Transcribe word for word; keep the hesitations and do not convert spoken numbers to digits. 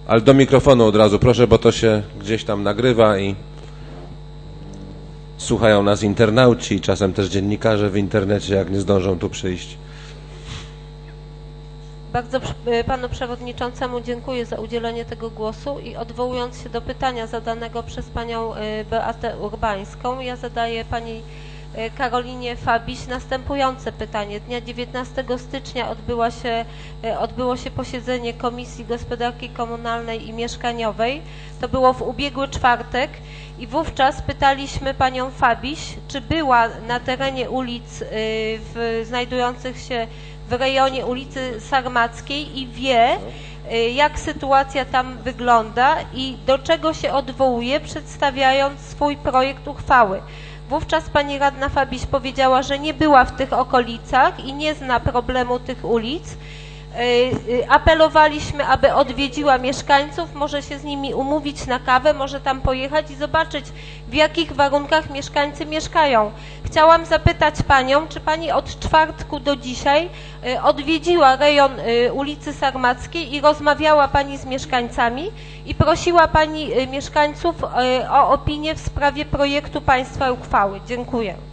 Ale do mikrofonu od razu proszę, bo to się gdzieś tam nagrywa i słuchają nas internauci i czasem też dziennikarze w internecie, jak nie zdążą tu przyjść. Bardzo panu przewodniczącemu dziękuję za udzielenie tego głosu i odwołując się do pytania zadanego przez panią Beatę Urbańską, ja zadaję pani Karolinie Fabiś następujące pytanie. Dnia dziewiętnastego stycznia odbyła się, odbyło się posiedzenie Komisji Gospodarki Komunalnej i Mieszkaniowej. To było w ubiegły czwartek i wówczas pytaliśmy panią Fabiś, czy była na terenie ulic w, znajdujących się w rejonie ulicy Sarmackiej i wie, jak sytuacja tam wygląda i do czego się odwołuje, przedstawiając swój projekt uchwały. Wówczas pani radna Fabiś powiedziała, że nie była w tych okolicach i nie zna problemu tych ulic. Apelowaliśmy, aby odwiedziła mieszkańców, może się z nimi umówić na kawę, może tam pojechać i zobaczyć, w jakich warunkach mieszkańcy mieszkają. Chciałam zapytać panią, czy pani od czwartku do dzisiaj odwiedziła rejon ulicy Sarmackiej i rozmawiała pani z mieszkańcami i prosiła pani mieszkańców o opinię w sprawie projektu państwa uchwały. Dziękuję.